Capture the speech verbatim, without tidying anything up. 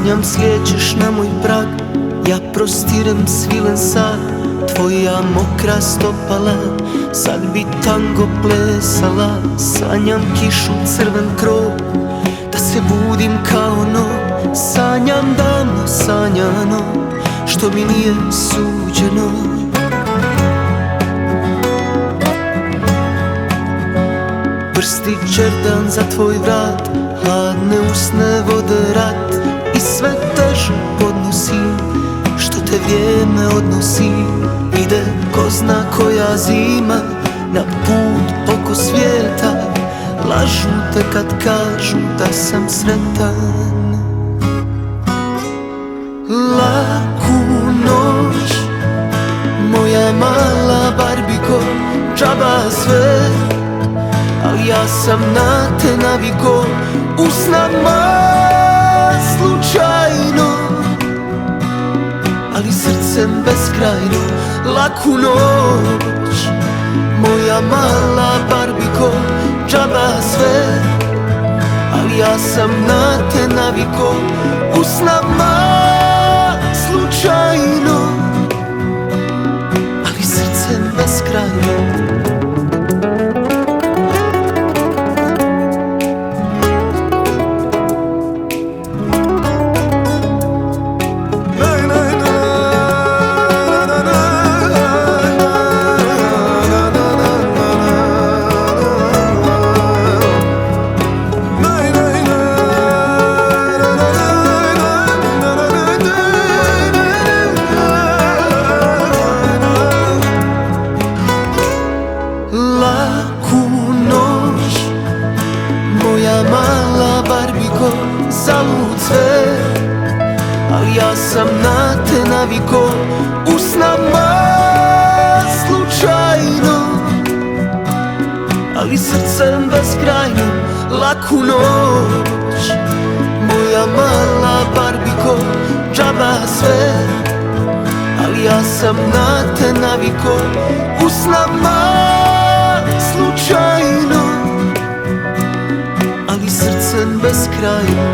Sanjam slijećeš na moj prag, ja prostirem svilen sad. Tvoja mokra stopala, sad bi tango plesala. Sanjam kišu, crven krov, da se budim kao nov. Sanjam davno sanjano, što mi nije suđeno. Prsti čerdan za tvoj vrat, hladne usne vode rat. I sve teže podnosim, što te vrijeme odnosi. Ide ko zna koja zima, na put oko svijeta. Lažu te kad kažu da sam sretan. Laku noć, moja mala barbiko, džaba sve, ali ja sam na te naviko. U snama slučajno, ali srcem beskrajno. Laku noć, moja mala barbiko, džaba sve, ali ja sam na te naviko. U snama slučajno, ali srcem beskrajno. Mala barbiko, zalud sve, ali ja sam na te naviko. U snama slučajno, ali srcem beskrajno. Laku noć, moja mala barbiko, džaba sve, ali ja sam na te naviko. U snama slučajno, ali srcem beskrajno.